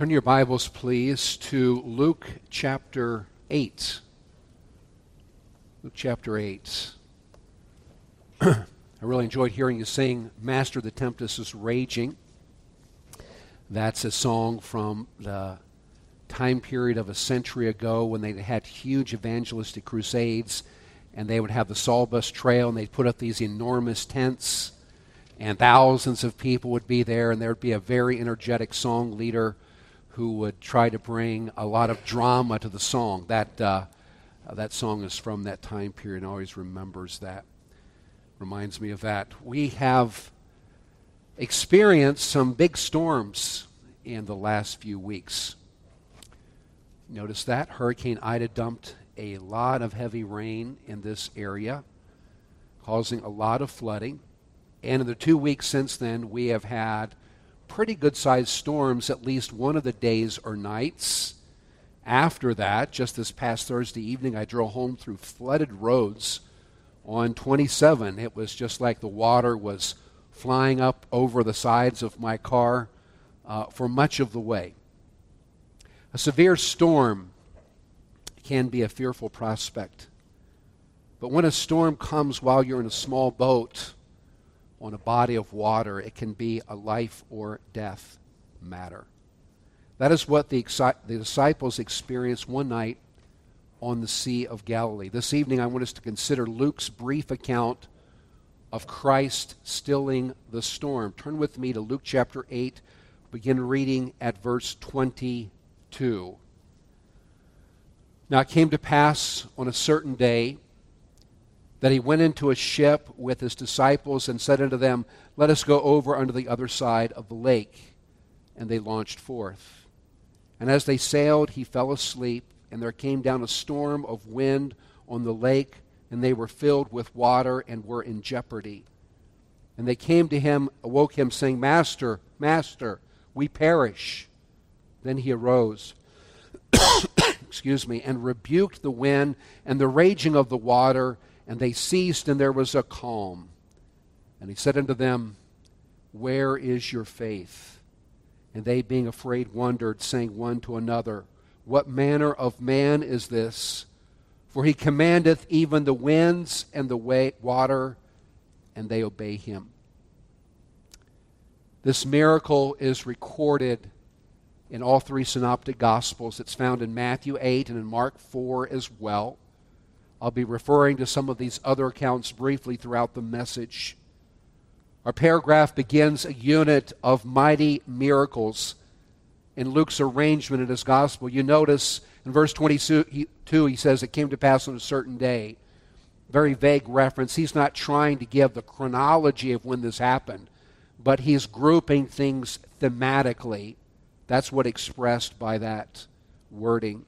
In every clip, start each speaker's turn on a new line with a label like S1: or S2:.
S1: Turn your Bibles, please, to Luke chapter 8. Luke chapter 8. I really enjoyed hearing you sing, Master, the Tempest is Raging. That's a song from the time period of a century ago when they had huge evangelistic crusades, and they would have the Sawbus Trail, and they'd put up these enormous tents, and thousands of people would be there, and there would be a very energetic song leader who would try to bring a lot of drama to the song. That song is from that time period and always remembers that. Reminds me of that. We have experienced some big storms in the last few weeks. Notice that Hurricane Ida dumped a lot of heavy rain in this area, causing a lot of flooding. And in the 2 weeks since then, we have had pretty good-sized storms at least one of the days or nights. After that, just this past Thursday evening, I drove home through flooded roads on 27. It was just like the water was flying up over the sides of my car for much of the way. A severe storm can be a fearful prospect. But when a storm comes while you're in a small boat on a body of water, it can be a life or death matter. That is what the disciples experienced one night on the Sea of Galilee. This evening I want us to consider Luke's brief account of Christ stilling the storm. Turn with me to Luke chapter 8, begin reading at verse 22. Now it came to pass on a certain day that he went into a ship with his disciples and said unto them, Let us go over unto the other side of the lake. And they launched forth. And as they sailed, he fell asleep, and there came down a storm of wind on the lake, and they were filled with water and were in jeopardy. And they came to him, awoke him, saying, Master, Master, we perish. Then he arose, and rebuked the wind and the raging of the water, and they ceased, and there was a calm. And he said unto them, Where is your faith? And they, being afraid, wondered, saying one to another, What manner of man is this? For he commandeth even the winds and the water, and they obey him. This miracle is recorded in all three synoptic gospels. It's found in Matthew 8 and in Mark 4 as well. I'll be referring to some of these other accounts briefly throughout the message. Our paragraph begins a unit of mighty miracles in Luke's arrangement in his gospel. You notice in verse 22 he says, It came to pass on a certain day. Very vague reference. He's not trying to give the chronology of when this happened, but he's grouping things thematically. That's what expressed by that wording.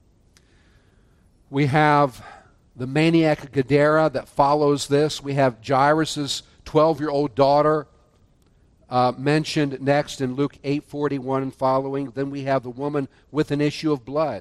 S1: We have the maniac of Gadara that follows this. We have Jairus' 12-year-old daughter mentioned next in Luke 8:41 and following. Then we have the woman with an issue of blood.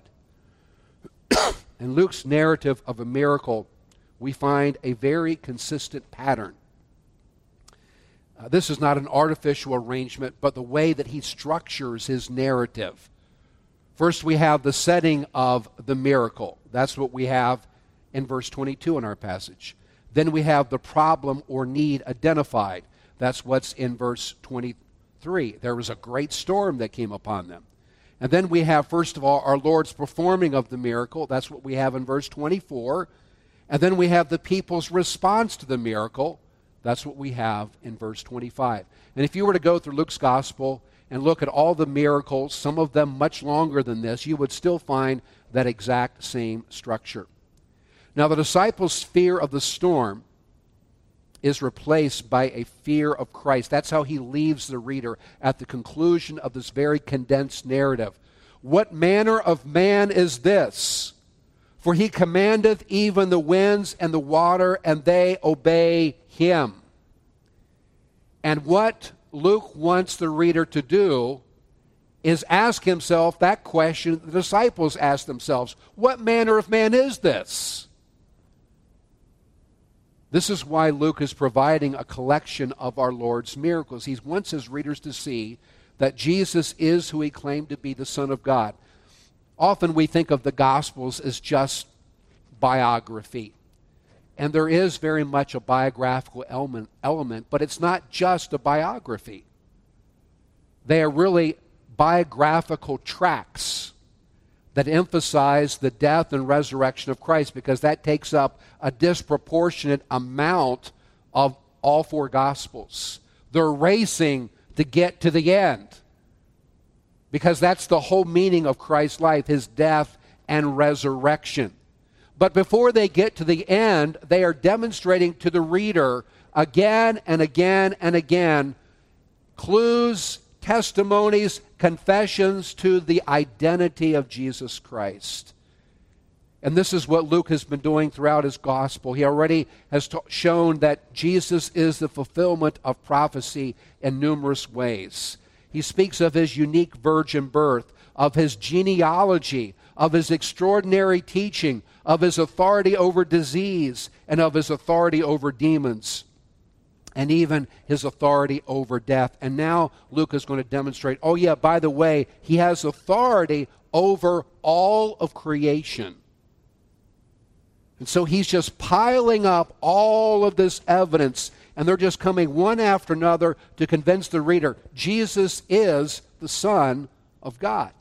S1: In Luke's narrative of a miracle, we find a very consistent pattern. This is not an artificial arrangement, but the way that he structures his narrative. First, we have the setting of the miracle. That's what we have in verse 22 in our passage. Then we have the problem or need identified. That's what's in verse 23. There was a great storm that came upon them. And then we have, first of all, our Lord's performing of the miracle. That's what we have in verse 24. And then we have the people's response to the miracle. That's what we have in verse 25. And if you were to go through Luke's gospel and look at all the miracles, some of them much longer than this, you would still find that exact same structure. Now, the disciples' fear of the storm is replaced by a fear of Christ. That's how he leaves the reader at the conclusion of this very condensed narrative. What manner of man is this? For he commandeth even the winds and the water, and they obey him. And what Luke wants the reader to do is ask himself that question the disciples asked themselves. What manner of man is this? This is why Luke is providing a collection of our Lord's miracles. He wants his readers to see that Jesus is who he claimed to be, the Son of God. Often we think of the Gospels as just biography. And there is very much a biographical element, but it's not just a biography. They are really biographical tracts that emphasize the death and resurrection of Christ, because that takes up a disproportionate amount of all four Gospels. They're racing to get to the end, because that's the whole meaning of Christ's life, his death and resurrection. But before they get to the end, they are demonstrating to the reader again and again and again clues, testimonies, confessions to the identity of Jesus Christ. And this is what Luke has been doing throughout his gospel. He already has shown that Jesus is the fulfillment of prophecy in numerous ways. He speaks of his unique virgin birth, of his genealogy, of his extraordinary teaching, of his authority over disease, and of his authority over demons, and even his authority over death. And now Luke is going to demonstrate, oh yeah, by the way, he has authority over all of creation. And so he's just piling up all of this evidence, and they're just coming one after another to convince the reader Jesus is the Son of God.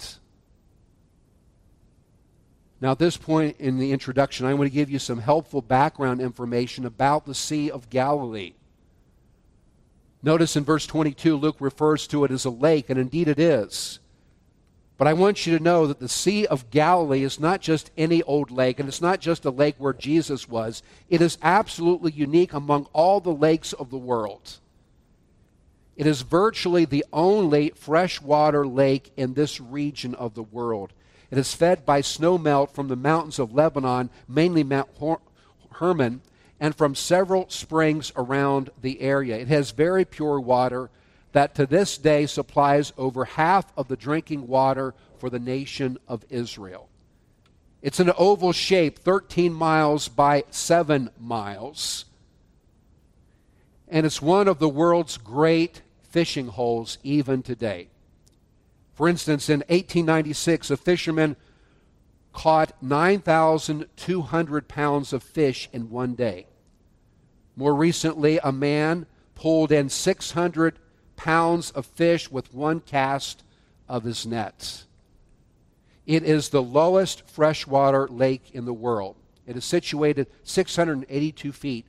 S1: Now, at this point in the introduction, I want to give you some helpful background information about the Sea of Galilee. Notice in verse 22, Luke refers to it as a lake, and indeed it is. But I want you to know that the Sea of Galilee is not just any old lake, and it's not just a lake where Jesus was. It is absolutely unique among all the lakes of the world. It is virtually the only freshwater lake in this region of the world. It is fed by snowmelt from the mountains of Lebanon, mainly Mount Hermon, and from several springs around the area. It has very pure water that to this day supplies over half of the drinking water for the nation of Israel. It's an oval shape, 13 miles by 7 miles. And it's one of the world's great fishing holes even today. For instance, in 1896, a fisherman caught 9,200 pounds of fish in one day. More recently, a man pulled in 600 pounds of fish with one cast of his nets. It is the lowest freshwater lake in the world. It is situated 682 feet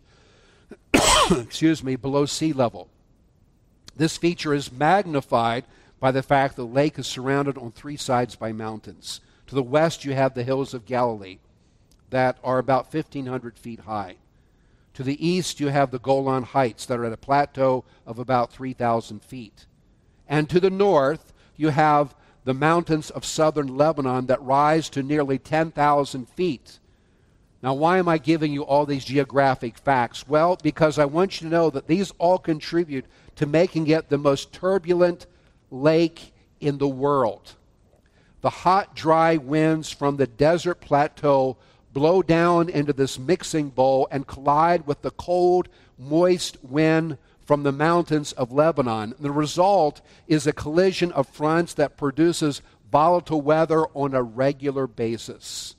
S1: below sea level. This feature is magnified by the fact the lake is surrounded on three sides by mountains. To the west, you have the hills of Galilee that are about 1,500 feet high. To the east, you have the Golan Heights that are at a plateau of about 3,000 feet. And to the north, you have the mountains of southern Lebanon that rise to nearly 10,000 feet. Now, why am I giving you all these geographic facts? Well, because I want you to know that these all contribute to making it the most turbulent lake in the world. The hot, dry winds from the desert plateau blow down into this mixing bowl and collide with the cold, moist wind from the mountains of Lebanon. The result is a collision of fronts that produces volatile weather on a regular basis.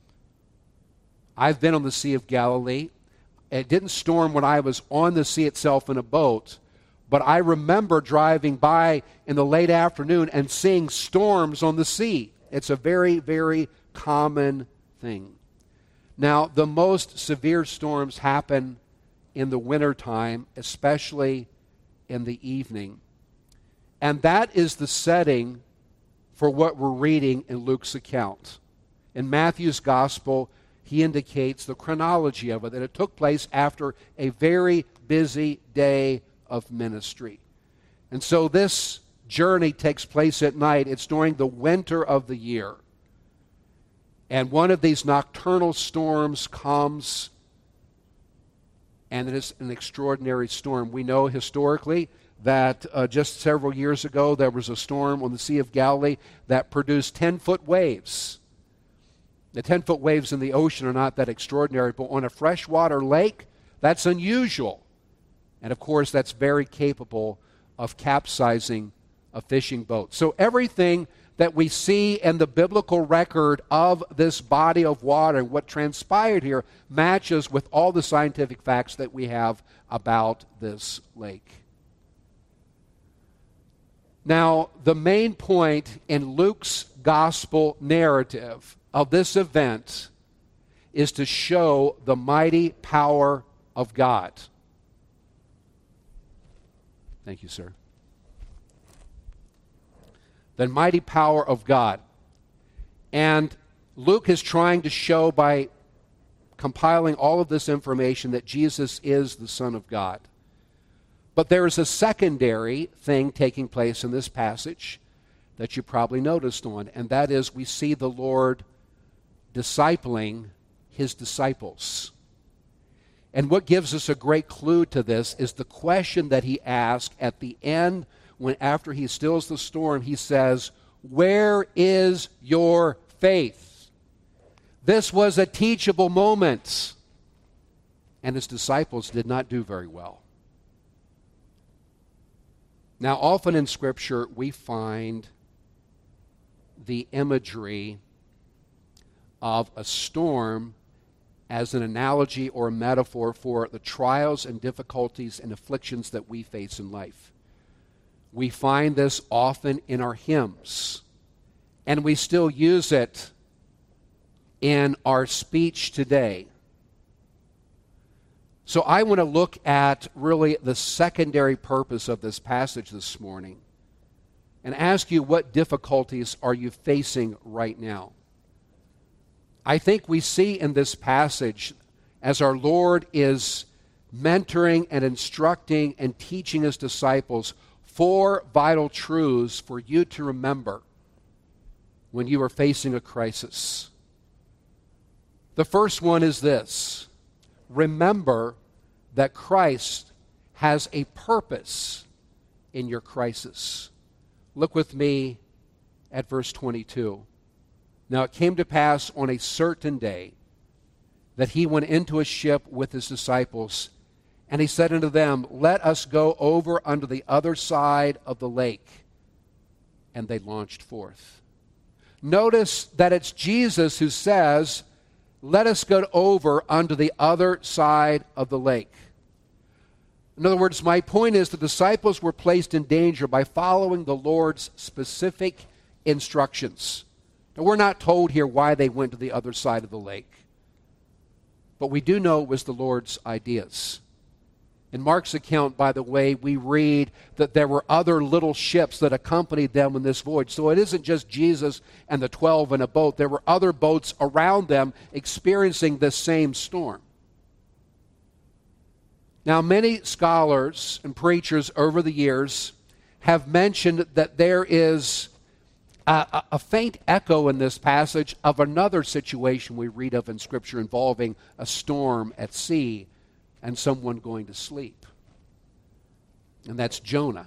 S1: I've been on the Sea of Galilee. It didn't storm when I was on the sea itself in a boat, but I remember driving by in the late afternoon and seeing storms on the sea. It's a very, very common thing. Now, the most severe storms happen in the wintertime, especially in the evening. And that is the setting for what we're reading in Luke's account. In Matthew's gospel, he indicates the chronology of it, that it took place after a very busy day of ministry. And so this journey takes place at night. It's during the winter of the year. And one of these nocturnal storms comes, and it is an extraordinary storm. We know historically that just several years ago there was a storm on the Sea of Galilee that produced 10-foot waves. The 10-foot waves in the ocean are not that extraordinary, but on a freshwater lake, that's unusual. And of course, that's very capable of capsizing a fishing boat. So everything that we see in the biblical record of this body of water and what transpired here matches with all the scientific facts that we have about this lake. Now, the main point in Luke's gospel narrative of this event is to show the mighty power of God. Thank you, sir. The mighty power of God. And Luke is trying to show by compiling all of this information that Jesus is the Son of God. But there is a secondary thing taking place in this passage that you probably noticed on, and that is we see the Lord discipling his disciples. And what gives us a great clue to this is the question that he asked at the end when after he stills the storm, he says, "Where is your faith?" This was a teachable moment, and his disciples did not do very well. Now, often in Scripture, we find the imagery of a storm as an analogy or a metaphor for the trials and difficulties and afflictions that we face in life. We find this often in our hymns, and we still use it in our speech today. So I want to look at really the secondary purpose of this passage this morning and ask you, what difficulties are you facing right now? I think we see in this passage, as our Lord is mentoring and instructing and teaching his disciples, 4 vital truths for you to remember when you are facing a crisis. The first one is this: remember that Christ has a purpose in your crisis. Look with me at verse 22. Now it came to pass on a certain day that he went into a ship with his disciples, and he said unto them, "Let us go over unto the other side of the lake." And they launched forth. Notice that it's Jesus who says, "Let us go over unto the other side of the lake." In other words, my point is the disciples were placed in danger by following the Lord's specific instructions. Now, we're not told here why they went to the other side of the lake, but we do know it was the Lord's ideas. In Mark's account, by the way, we read that there were other little ships that accompanied them in this voyage. So it isn't just Jesus and the 12 in a boat. There were other boats around them experiencing this same storm. Now, many scholars and preachers over the years have mentioned that there is a faint echo in this passage of another situation we read of in Scripture involving a storm at sea and someone going to sleep. And that's Jonah.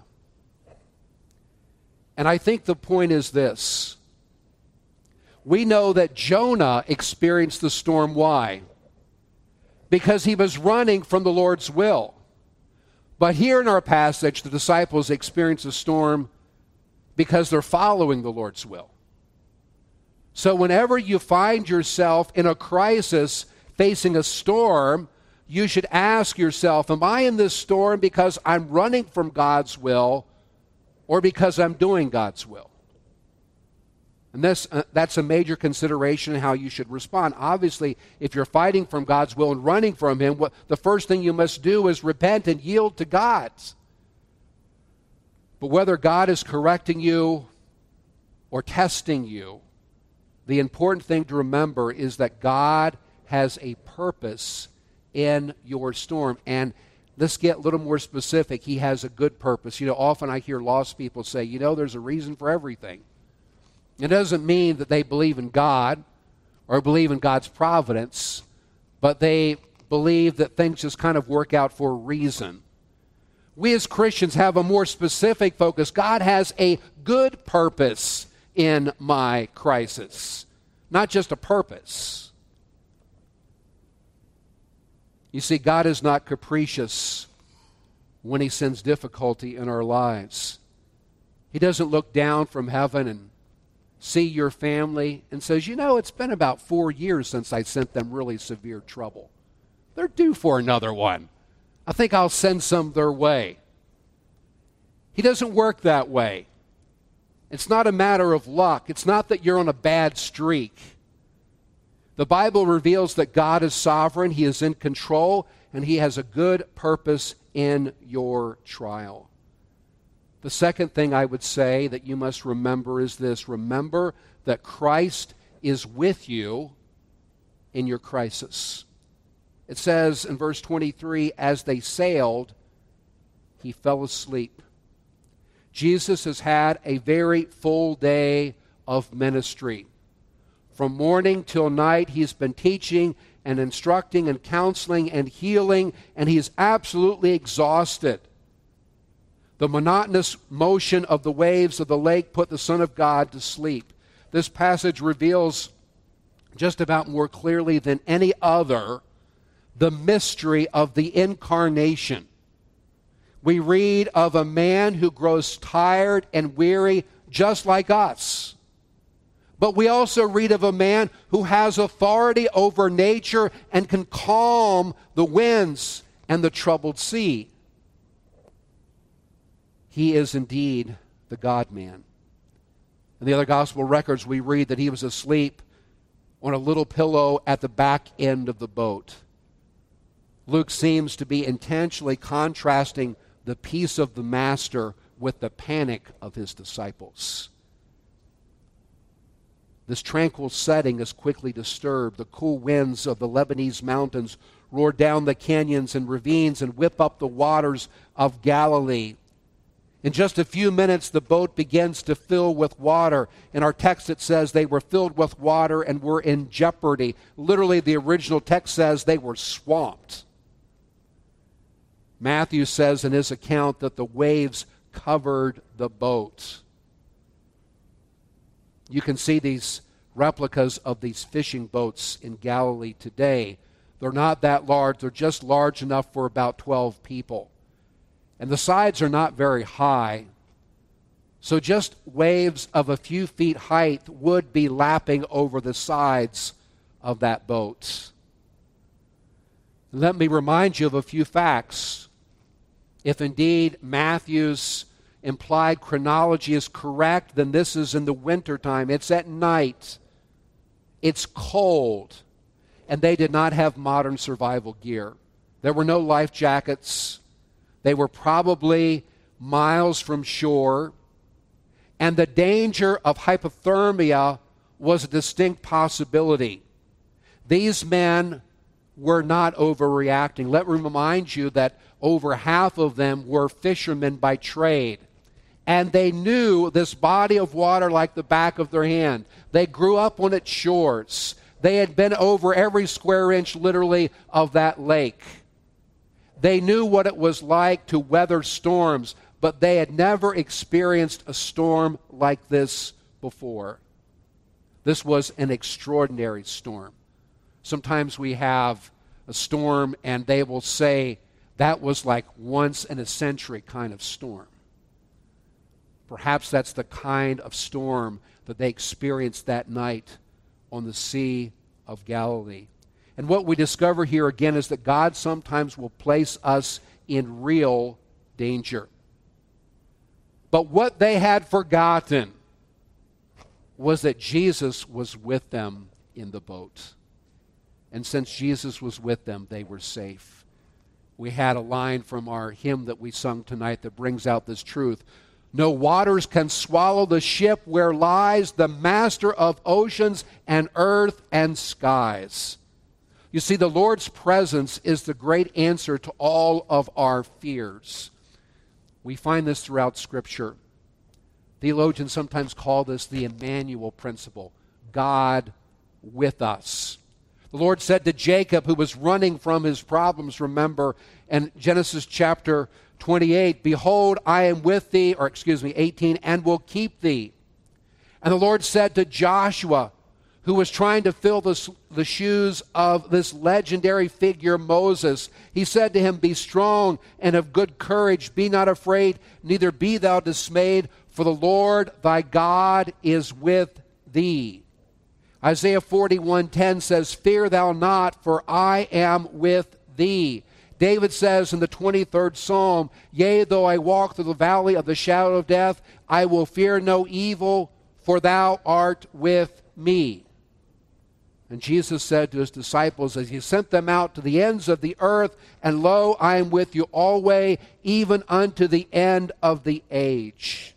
S1: And I think the point is this: we know that Jonah experienced the storm. Why? Because he was running from the Lord's will. But here in our passage, the disciples experience a storm because they're following the Lord's will. So whenever you find yourself in a crisis facing a storm, you should ask yourself, am I in this storm because I'm running from God's will or because I'm doing God's will? And that's a major consideration in how you should respond. Obviously, if you're fighting from God's will and running from him, the first thing you must do is repent and yield to God. But whether God is correcting you or testing you, the important thing to remember is that God has a purpose in your storm. And let's get a little more specific. He has a good purpose. Often I hear lost people say, there's a reason for everything. It doesn't mean that they believe in God or believe in God's providence, but they believe that things just kind of work out for a reason. We as Christians have a more specific focus. God has a good purpose in my crisis, not just a purpose. You see, God is not capricious when he sends difficulty in our lives. He doesn't look down from heaven and see your family and says, you know, it's been about 4 years since I sent them really severe trouble. They're due for another one. I think I'll send some their way. He doesn't work that way. It's not a matter of luck. It's not that you're on a bad streak. The Bible reveals that God is sovereign, He is in control, and He has a good purpose in your trial. The second thing I would say that you must remember is this. Remember that Christ is with you in your crisis. It says in verse 23, as they sailed, He fell asleep. Jesus has had a very full day of ministry. From morning till night, He's been teaching and instructing and counseling and healing, and He is absolutely exhausted. The monotonous motion of the waves of the lake put the Son of God to sleep. This passage reveals just about more clearly than any other the mystery of the incarnation. We read of a man who grows tired and weary just like us. But we also read of a man who has authority over nature and can calm the winds and the troubled sea. He is indeed the God-man. In the other gospel records, we read that He was asleep on a little pillow at the back end of the boat. Luke seems to be intentionally contrasting the peace of the Master with the panic of His disciples. This tranquil setting is quickly disturbed. The cool winds of the Lebanese mountains roar down the canyons and ravines and whip up the waters of Galilee. In just a few minutes, the boat begins to fill with water. In our text, it says they were filled with water and were in jeopardy. Literally, the original text says they were swamped. Matthew says in his account that the waves covered the boat. You can see these replicas of these fishing boats in Galilee today. They're not that large. They're just large enough for about 12 people. And the sides are not very high. So just waves of a few feet height would be lapping over the sides of that boat. Let me remind you of a few facts. If indeed Matthew's implied chronology is correct, then this is in the wintertime. It's at night. It's cold. And they did not have modern survival gear. There were no life jackets. They were probably miles from shore. And the danger of hypothermia was a distinct possibility. These men were not overreacting. Let me remind you that over half of them were fishermen by trade. And they knew this body of water like the back of their hand. They grew up on its shores. They had been over every square inch, literally, of that lake. They knew what it was like to weather storms, but they had never experienced a storm like this before. This was an extraordinary storm. Sometimes we have a storm and they will say that was like once in a century kind of storm. Perhaps that's the kind of storm that they experienced that night on the Sea of Galilee. And what we discover here again is that God sometimes will place us in real danger. But what they had forgotten was that Jesus was with them in the boat. And since Jesus was with them, they were safe. We had a line from our hymn that we sung tonight that brings out this truth. No waters can swallow the ship where lies the master of oceans and earth and skies. You see, the Lord's presence is the great answer to all of our fears. We find this throughout Scripture. Theologians sometimes call this the Emmanuel principle, God with us. The Lord said to Jacob, who was running from his problems, remember, in Genesis chapter 28, behold, I am with thee, 18, and will keep thee. And the Lord said to Joshua, who was trying to fill the shoes of this legendary figure, Moses. He said to him, "Be strong and of good courage. Be not afraid, neither be thou dismayed, for the Lord thy God is with thee." Isaiah 41:10 says, "Fear thou not, for I am with thee." David says in the 23rd Psalm, "Yea, though I walk through the valley of the shadow of death, I will fear no evil, for thou art with me." And Jesus said to his disciples as he sent them out to the ends of the earth, "And lo, I am with you always, even unto the end of the age."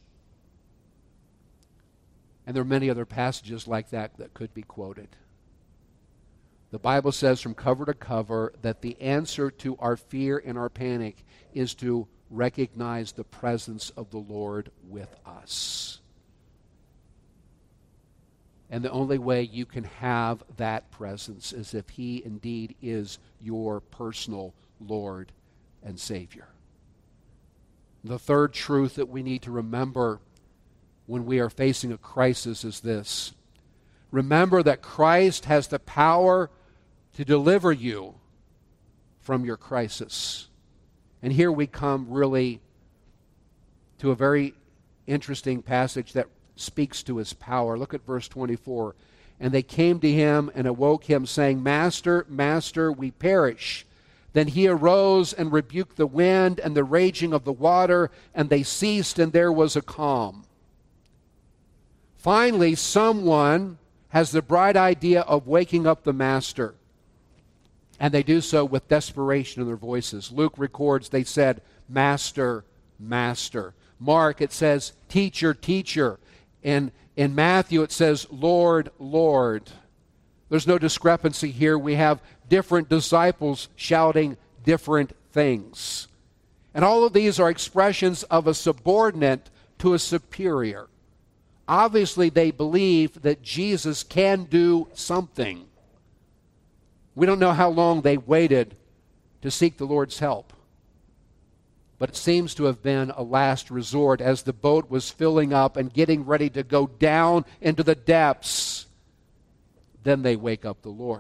S1: And there are many other passages like that that could be quoted. The Bible says from cover to cover that the answer to our fear and our panic is to recognize the presence of the Lord with us. And the only way you can have that presence is if He indeed is your personal Lord and Savior. The third truth that we need to remember when we are facing a crisis is this: remember that Christ has the power to deliver you from your crisis. And here we come really to a very interesting passage that speaks to His power. Look at verse 24. "And they came to Him and awoke Him, saying, Master, Master, we perish. Then He arose and rebuked the wind and the raging of the water, and they ceased, and there was a calm." Finally, someone has the bright idea of waking up the Master. And they do so with desperation in their voices. Luke records they said, "Master, Master." Mark, it says, "Teacher, Teacher." In Matthew, it says, "Lord, Lord." There's no discrepancy here. We have different disciples shouting different things. And all of these are expressions of a subordinate to a superior. Obviously, they believe that Jesus can do something. We don't know how long they waited to seek the Lord's help. But it seems to have been a last resort as the boat was filling up and getting ready to go down into the depths. Then they wake up the Lord.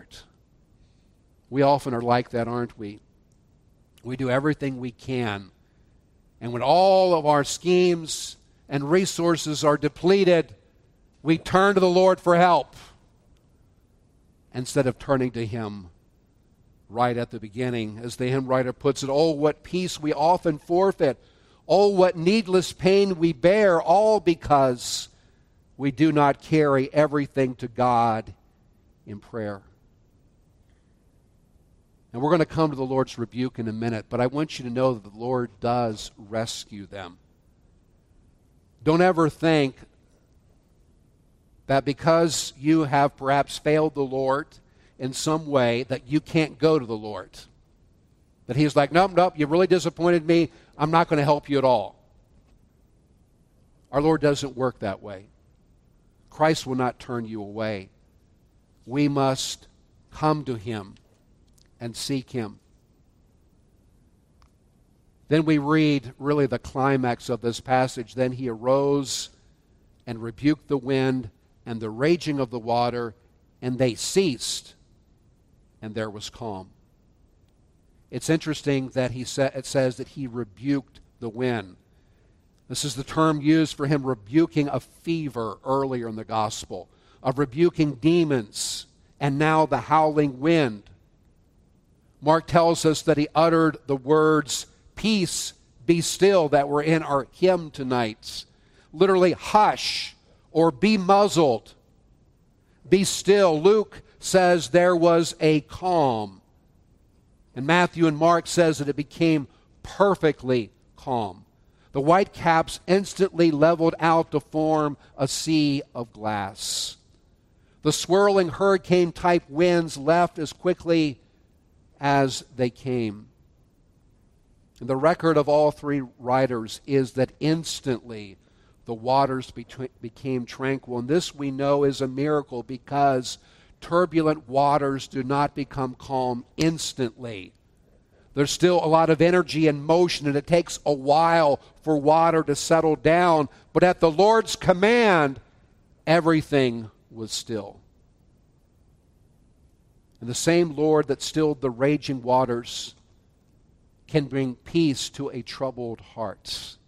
S1: We often are like that, aren't we? We do everything we can. And when all of our schemes and resources are depleted, we turn to the Lord for help instead of turning to Him right at the beginning. As the hymn writer puts it, "Oh, what peace we often forfeit. Oh, what needless pain we bear, all because we do not carry everything to God in prayer." And we're going to come to the Lord's rebuke in a minute, but I want you to know that the Lord does rescue them. Don't ever think that because you have perhaps failed the Lord in some way that you can't go to the Lord. That He's like, nope, you really disappointed me. I'm not going to help you at all. Our Lord doesn't work that way. Christ will not turn you away. We must come to Him and seek Him. Then we read really the climax of this passage. "Then He arose and rebuked the wind and the raging of the water, and they ceased, and there was calm." It's interesting that it says that He rebuked the wind. This is the term used for Him rebuking a fever earlier in the gospel, of rebuking demons, and now the howling wind. Mark tells us that He uttered the words, "Peace, be still," that were in our hymn tonight. Literally, hush, or be muzzled, be still. Luke says there was a calm. And Matthew and Mark says that it became perfectly calm. The whitecaps instantly leveled out to form a sea of glass. The swirling hurricane-type winds left as quickly as they came. And the record of all three writers is that instantly the waters became tranquil. And this we know is a miracle because turbulent waters do not become calm instantly. There's still a lot of energy and motion, and it takes a while for water to settle down. But at the Lord's command, everything was still. And the same Lord that stilled the raging waters can bring peace to a troubled heart.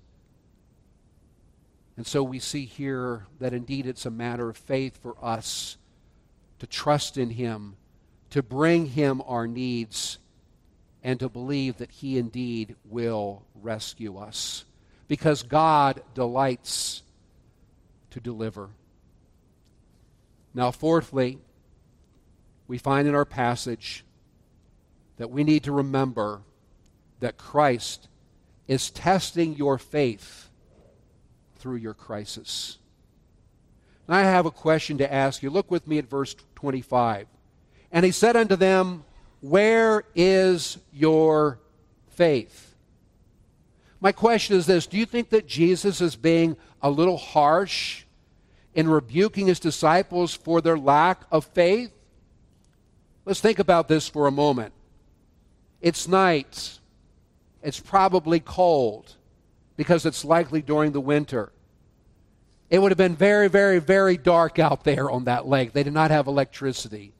S1: And so we see here that indeed it's a matter of faith for us to trust in Him, to bring Him our needs, and to believe that He indeed will rescue us. Because God delights to deliver. Now, fourthly, we find in our passage that we need to remember that Christ is testing your faith through your crisis. And I have a question to ask you. Look with me at verse 25. And He said unto them, where is your faith? My question is this: do you think that Jesus is being a little harsh in rebuking His disciples for their lack of faith? Let's think about this for a moment. It's night. It's probably cold because it's likely during the winter. It would have been very, very, very dark out there on that lake. They did not have electricity.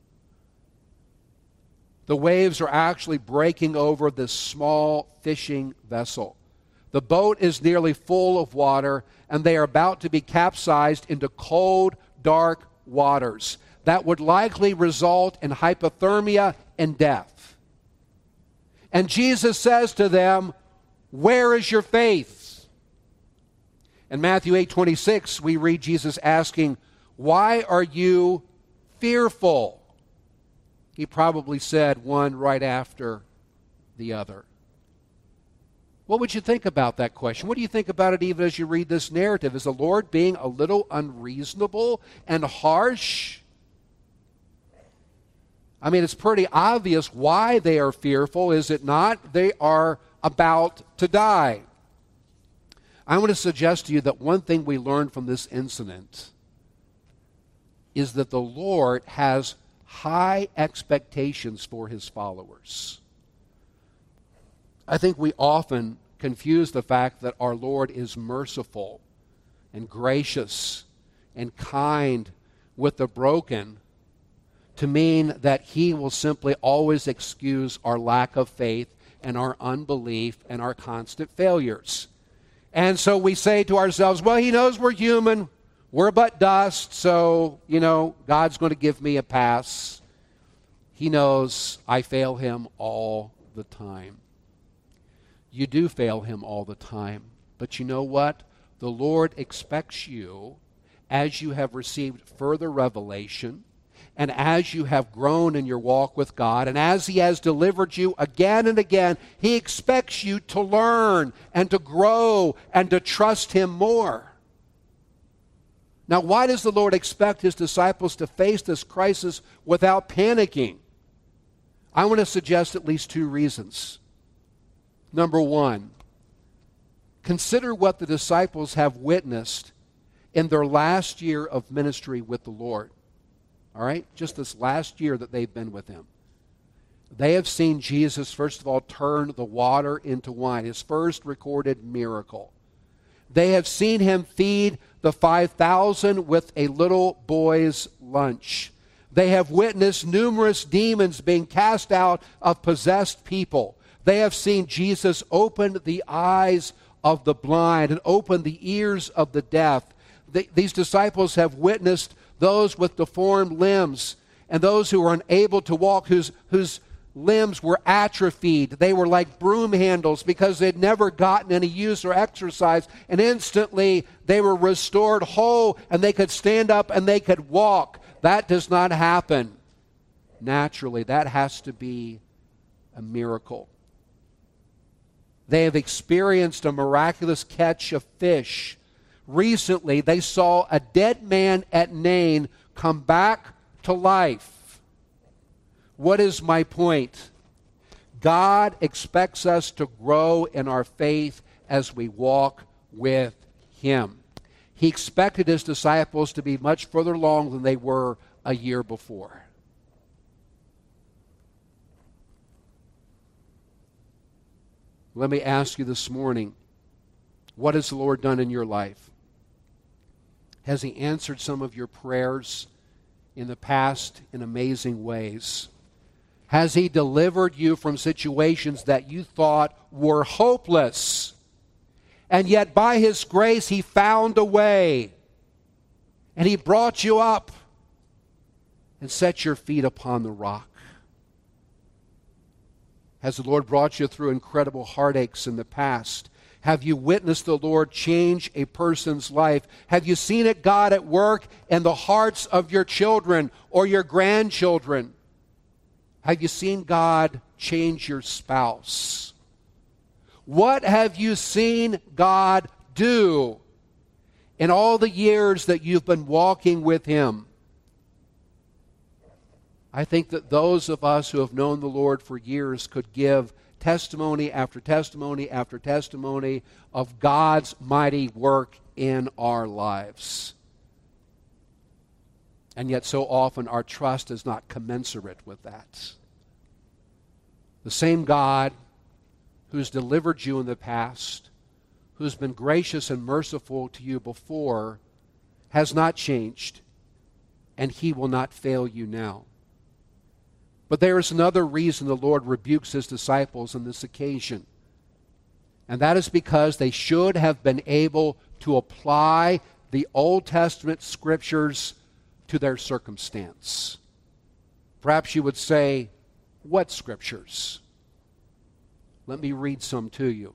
S1: The waves are actually breaking over this small fishing vessel. The boat is nearly full of water, and they are about to be capsized into cold, dark waters that would likely result in hypothermia and death. And Jesus says to them, where is your faith? In Matthew 8:26, we read Jesus asking, why are you fearful? He probably said one right after the other. What would you think about that question? What do you think about it even as you read this narrative? Is the Lord being a little unreasonable and harsh? I mean, it's pretty obvious why they are fearful, is it not? They are about to die. I want to suggest to you that one thing we learned from this incident is that the Lord has high expectations for His followers. I think we often confuse the fact that our Lord is merciful and gracious and kind with the broken to mean that He will simply always excuse our lack of faith and our unbelief and our constant failures. And so we say to ourselves, well, He knows we're human. We're but dust, so, God's going to give me a pass. He knows I fail Him all the time. You do fail Him all the time. But you know what? The Lord expects you, as you have received further revelation, and as you have grown in your walk with God, and as He has delivered you again and again, He expects you to learn and to grow and to trust Him more. Now, why does the Lord expect His disciples to face this crisis without panicking? I want to suggest at least two reasons. Number one, consider what the disciples have witnessed in their last year of ministry with the Lord. All right? Just this last year that they've been with Him. They have seen Jesus, first of all, turn the water into wine, His first recorded miracle. They have seen Him feed the 5,000 with a little boy's lunch. They have witnessed numerous demons being cast out of possessed people. They have seen Jesus open the eyes of the blind and open the ears of the deaf. These disciples have witnessed those with deformed limbs and those who were unable to walk, whose limbs were atrophied. They were like broom handles because they'd never gotten any use or exercise, and instantly they were restored whole and they could stand up and they could walk. That does not happen naturally. That has to be a miracle. They have experienced a miraculous catch of fish. Recently, they saw a dead man at Nain come back to life. What is my point? God expects us to grow in our faith as we walk with Him. He expected His disciples to be much further along than they were a year before. Let me ask you this morning, what has the Lord done in your life? Has He answered some of your prayers in the past in amazing ways? Has He delivered you from situations that you thought were hopeless? And yet by His grace He found a way. And He brought you up and set your feet upon the rock. Has the Lord brought you through incredible heartaches in the past? Have you witnessed the Lord change a person's life? Have you seen it, God, at work in the hearts of your children or your grandchildren? Have you seen God change your spouse? What have you seen God do in all the years that you've been walking with Him? I think that those of us who have known the Lord for years could give testimony after testimony after testimony of God's mighty work in our lives. And yet so often our trust is not commensurate with that. The same God who's delivered you in the past, who's been gracious and merciful to you before, has not changed, and He will not fail you now. But there is another reason the Lord rebukes His disciples on this occasion. And that is because they should have been able to apply the Old Testament scriptures to their circumstance. Perhaps you would say, what scriptures? Let me read some to you.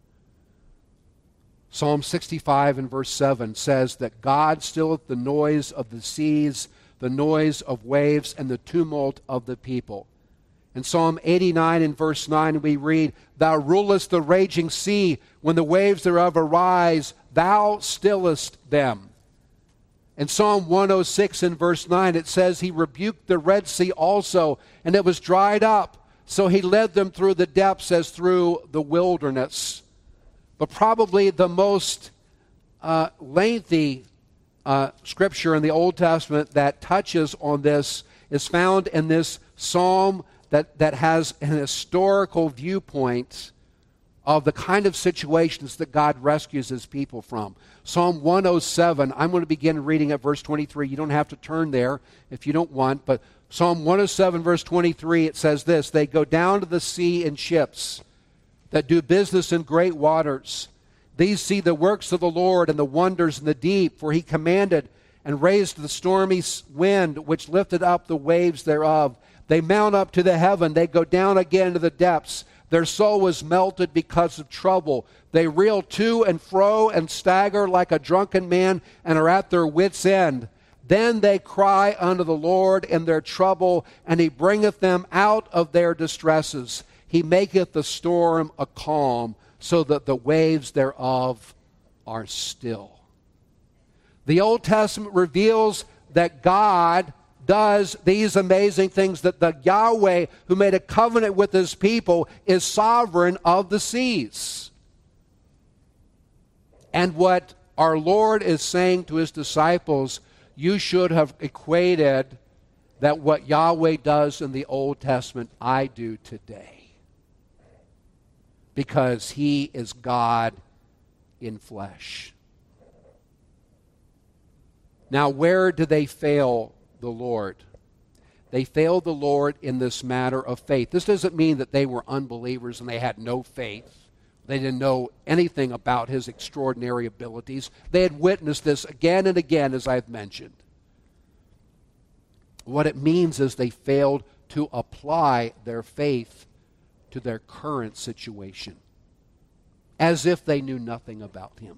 S1: Psalm 65 and verse 7 says that God stilleth the noise of the seas, the noise of waves, and the tumult of the people. In Psalm 89 and verse 9 we read, Thou rulest the raging sea, when the waves thereof arise, Thou stillest them. In Psalm 106 and verse 9 it says, He rebuked the Red Sea also, and it was dried up, so He led them through the depths as through the wilderness. But probably the most lengthy scripture in the Old Testament that touches on this is found in this psalm that has an historical viewpoint of the kind of situations that God rescues His people from. Psalm 107, I'm going to begin reading at verse 23. You don't have to turn there if you don't want, but Psalm 107 verse 23, it says this, They go down to the sea in ships that do business in great waters. These see the works of the Lord and the wonders in the deep, for He commanded and raised the stormy wind, which lifted up the waves thereof. They mount up to the heaven. They go down again to the depths. Their soul was melted because of trouble. They reel to and fro and stagger like a drunken man and are at their wits' end. Then they cry unto the Lord in their trouble, and He bringeth them out of their distresses. He maketh the storm a calm, so that the waves thereof are still. The Old Testament reveals that God does these amazing things, that the Yahweh who made a covenant with His people is sovereign of the seas. And what our Lord is saying to His disciples, you should have equated that what Yahweh does in the Old Testament, I do today. Because He is God in flesh. Now, where do they fail the Lord? They failed the Lord in this matter of faith. This doesn't mean that they were unbelievers and they had no faith. They didn't know anything about His extraordinary abilities. They had witnessed this again and again, as I've mentioned. What it means is they failed to apply their faith to their current situation, as if they knew nothing about Him.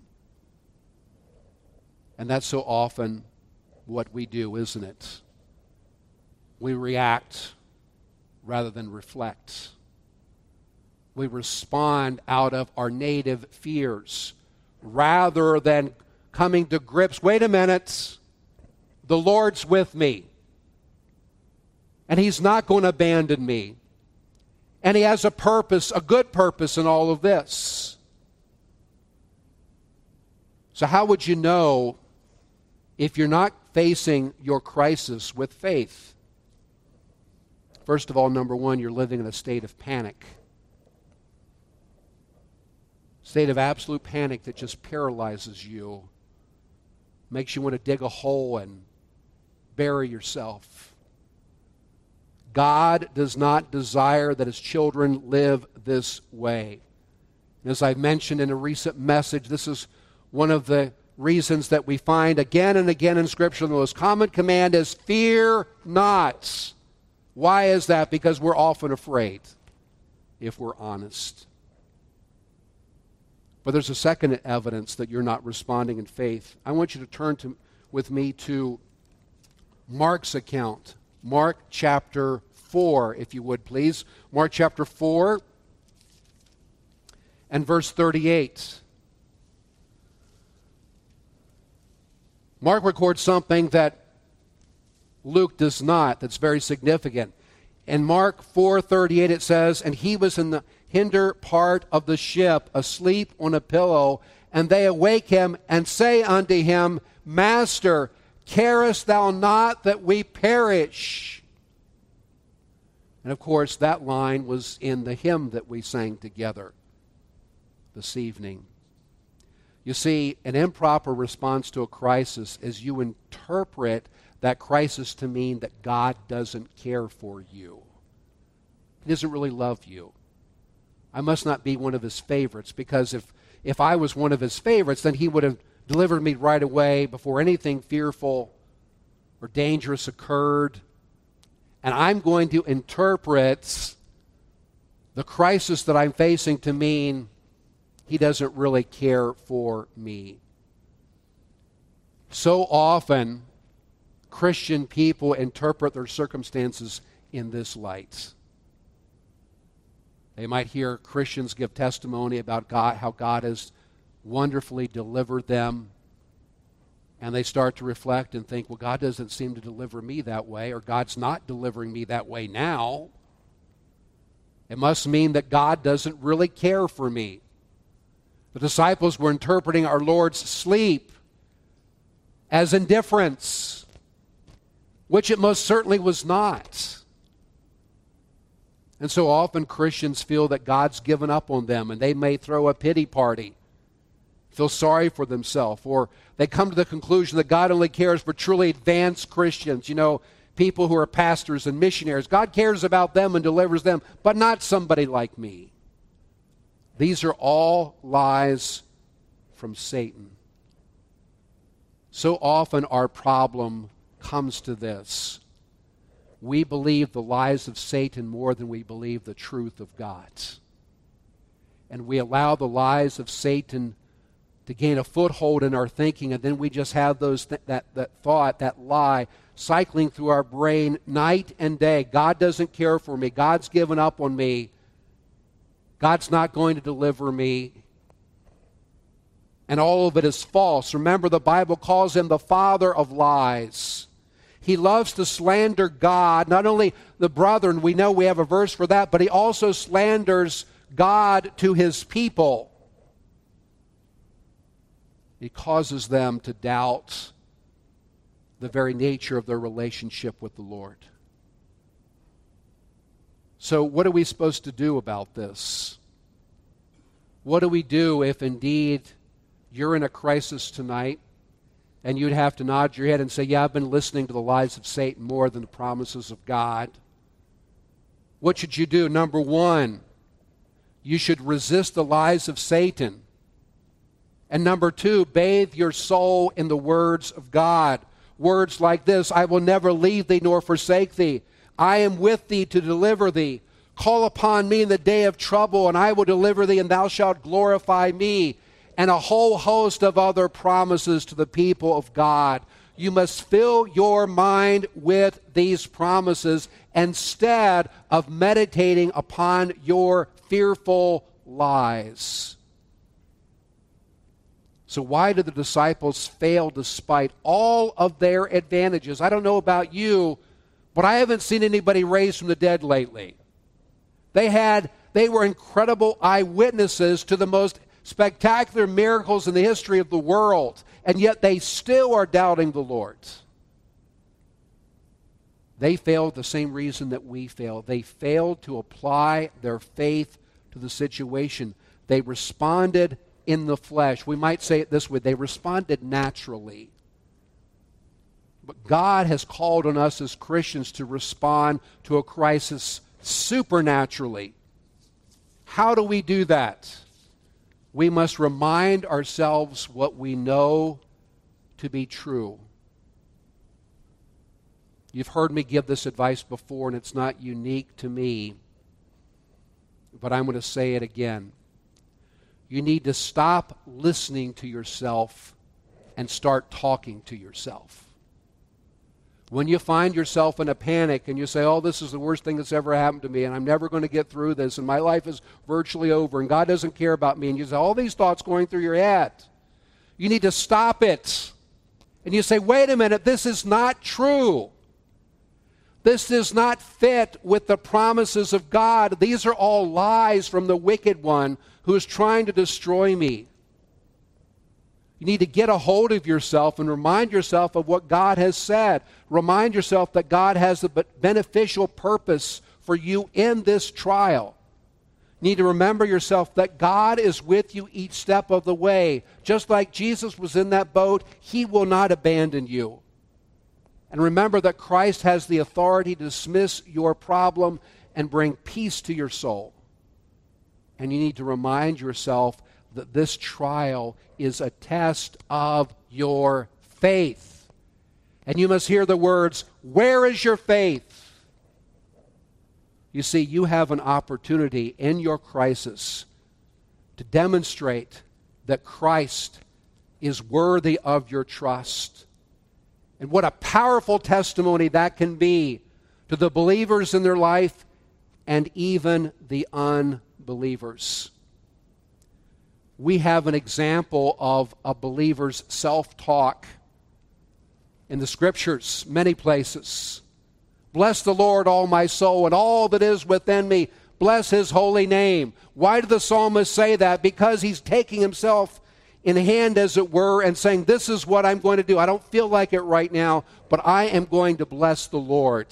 S1: And that's so often what we do, isn't it? We react rather than reflect. We respond out of our native fears rather than coming to grips. Wait a minute, the Lord's with me, and He's not going to abandon me. And He has a purpose, a good purpose in all of this. So how would you know if you're not facing your crisis with faith? First of all, number one, you're living in a state of panic. State of absolute panic that just paralyzes you. Makes you want to dig a hole and bury yourself. God does not desire that His children live this way. As I mentioned in a recent message, this is one of the reasons that we find again and again in Scripture the most common command is fear not. Why is that? Because we're often afraid, if we're honest. But there's a second evidence that you're not responding in faith. I want you to turn with me to Mark's account. Mark chapter 4, if you would please. Mark chapter 4 and verse 38. Mark records something that Luke does not, that's very significant. In Mark 4:38 it says, "And he was in the hinder part of the ship, asleep on a pillow, and they awake him and say unto him, Master, carest thou not that we perish?" And of course that line was in the hymn that we sang together this evening. You see, an improper response to a crisis is you interpret that crisis to mean that God doesn't care for you. He doesn't really love you. I must not be one of His favorites, because if I was one of His favorites, then He would have delivered me right away before anything fearful or dangerous occurred. And I'm going to interpret the crisis that I'm facing to mean He doesn't really care for me. So often, Christian people interpret their circumstances in this light. They might hear Christians give testimony about God, how God has wonderfully delivered them, and they start to reflect and think, well, God doesn't seem to deliver me that way, or God's not delivering me that way now. It must mean that God doesn't really care for me. The disciples were interpreting our Lord's sleep as indifference, which it most certainly was not. And so often Christians feel that God's given up on them, and they may throw a pity party, feel sorry for themselves, or they come to the conclusion that God only cares for truly advanced Christians, people who are pastors and missionaries. God cares about them and delivers them, but not somebody like me. These are all lies from Satan. So often our problem comes to this. We believe the lies of Satan more than we believe the truth of God. And we allow the lies of Satan to gain a foothold in our thinking, and then we just have that thought, that lie, cycling through our brain night and day. God doesn't care for me. God's given up on me. God's not going to deliver me. And all of it is false. Remember, the Bible calls Him the father of lies. He loves to slander God, not only the brethren, we know we have a verse for that, but he also slanders God to his people. He causes them to doubt the very nature of their relationship with the Lord. So what are we supposed to do about this? What do we do if indeed you're in a crisis tonight and you'd have to nod your head and say, yeah, I've been listening to the lies of Satan more than the promises of God? What should you do? Number one, you should resist the lies of Satan. And number two, bathe your soul in the words of God. Words like this: I will never leave thee nor forsake thee. I am with thee to deliver thee. Call upon me in the day of trouble, and I will deliver thee, and thou shalt glorify me. And a whole host of other promises to the people of God. You must fill your mind with these promises instead of meditating upon your fearful lies. So why did the disciples fail despite all of their advantages? I don't know about you, but I haven't seen anybody raised from the dead lately. They were incredible eyewitnesses to the most spectacular miracles in the history of the world, and yet they still are doubting the Lord. They failed the same reason that we failed. They failed to apply their faith to the situation. They responded in the flesh. We might say it this way: they responded naturally. But God has called on us as Christians to respond to a crisis supernaturally. How do we do that? We must remind ourselves what we know to be true. You've heard me give this advice before, and it's not unique to me, but I'm going to say it again. You need to stop listening to yourself and start talking to yourself. When you find yourself in a panic and you say, oh, this is the worst thing that's ever happened to me, and I'm never going to get through this, and my life is virtually over, and God doesn't care about me, and you say all these thoughts going through your head, you need to stop it. And you say, wait a minute, this is not true. This does not fit with the promises of God. These are all lies from the wicked one who is trying to destroy me. You need to get a hold of yourself and remind yourself of what God has said. Remind yourself that God has a beneficial purpose for you in this trial. You need to remember yourself that God is with you each step of the way. Just like Jesus was in that boat, He will not abandon you. And remember that Christ has the authority to dismiss your problem and bring peace to your soul. And you need to remind yourself that this trial is a test of your faith. And you must hear the words, where is your faith? You see, you have an opportunity in your crisis to demonstrate that Christ is worthy of your trust. And what a powerful testimony that can be to the believers in their life and even the unbelievers. We have an example of a believer's self-talk in the Scriptures, many places. Bless the Lord, all my soul, and all that is within me. Bless His holy name. Why did the psalmist say that? Because he's taking himself in hand, as it were, and saying, this is what I'm going to do. I don't feel like it right now, but I am going to bless the Lord.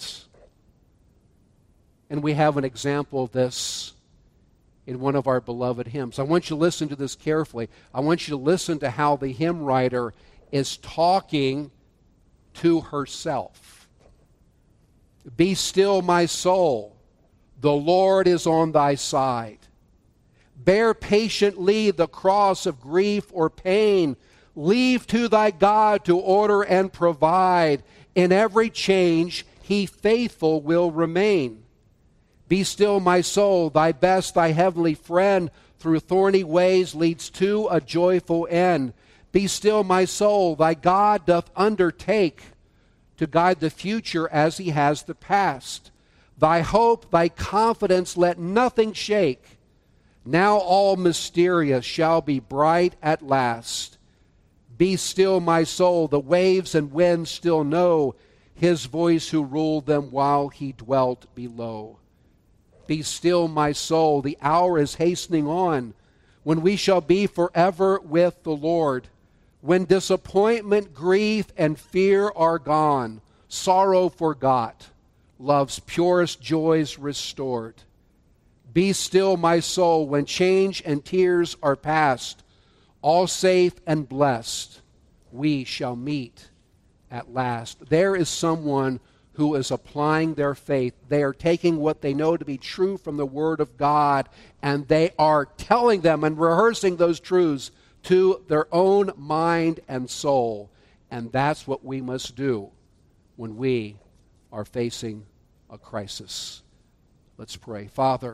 S1: And we have an example of this in one of our beloved hymns. I want you to listen to this carefully. I want you to listen to how the hymn writer is talking to herself. Be still, my soul. The Lord is on thy side. Bear patiently the cross of grief or pain. Leave to thy God to order and provide. In every change, He faithful will remain. Be still, my soul, thy best, thy heavenly friend, through thorny ways leads to a joyful end. Be still, my soul, thy God doth undertake to guide the future as He has the past. Thy hope, thy confidence, let nothing shake. Now all mysterious shall be bright at last. Be still, my soul, the waves and winds still know His voice who ruled them while He dwelt below. Be still, my soul, the hour is hastening on when we shall be forever with the Lord. When disappointment, grief, and fear are gone, sorrow forgot, love's purest joys restored. Be still, my soul, when change and tears are past. All safe and blessed, we shall meet at last. There is someone who is applying their faith. They are taking what they know to be true from the Word of God, and they are telling them and rehearsing those truths to their own mind and soul. And that's what we must do when we are facing a crisis. Let's pray. Father,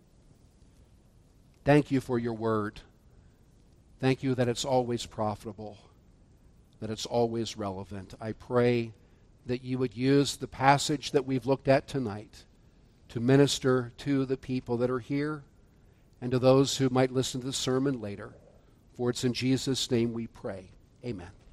S1: thank you for your word. Thank you that it's always profitable, that it's always relevant. I pray that you would use the passage that we've looked at tonight to minister to the people that are here and to those who might listen to the sermon later. For it's in Jesus' name we pray. Amen.